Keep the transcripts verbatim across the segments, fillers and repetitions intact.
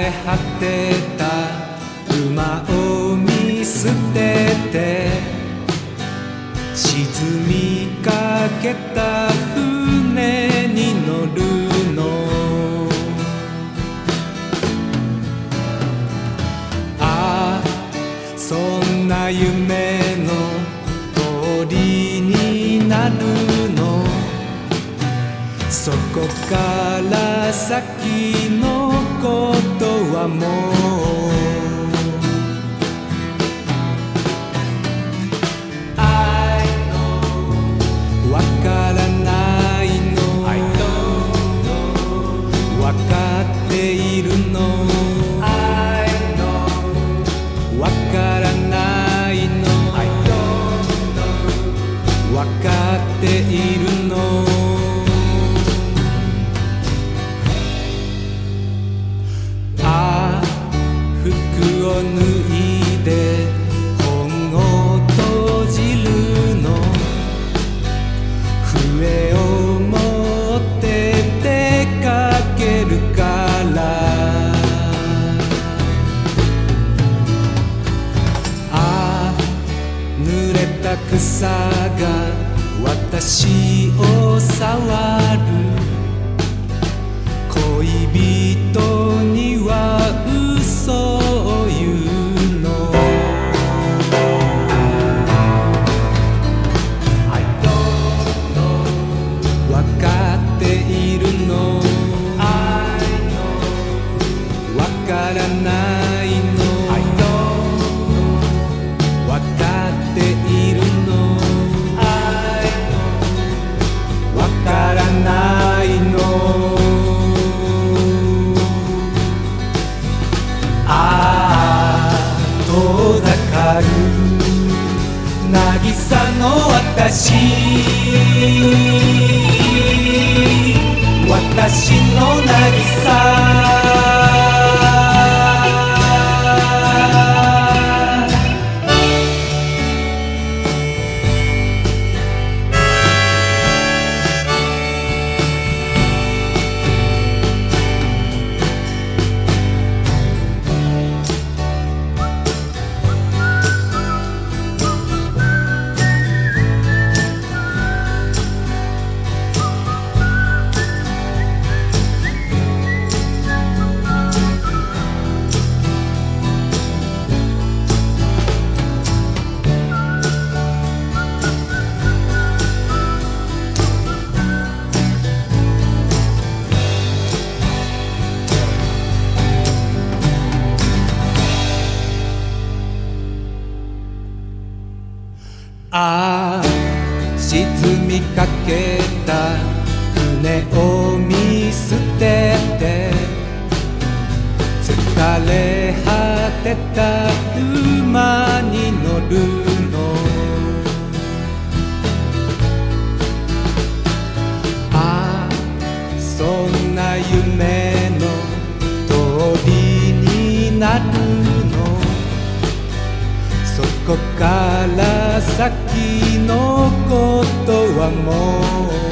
れ果てた馬を見捨てて沈みかけた船に乗るの。ああそんな夢の通りになるの。そこから先のことはもうわからないの。わかっているの。わからないの。わかっているの。服を脱いで本を閉じるの。笛を持って出かけるから。ああ濡れた草が私を触る。恋人には嘘を言うの。わかっているの。わからないの。わかっているの。わからないの。遠ざかる渚の私。私の渚。ああ沈みかけた船を見捨てて疲れ果てた馬に乗るの。ああそんな夢の通りになるの。そこから先のことはもう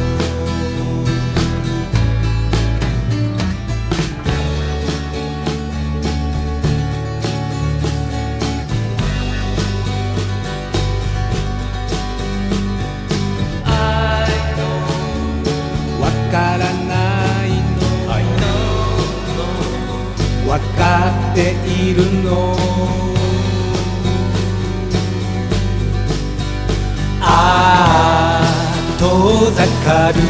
わからないの。わかっているの。ああ遠ざかる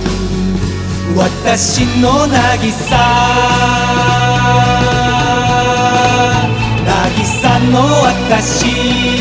私の渚。渚の私。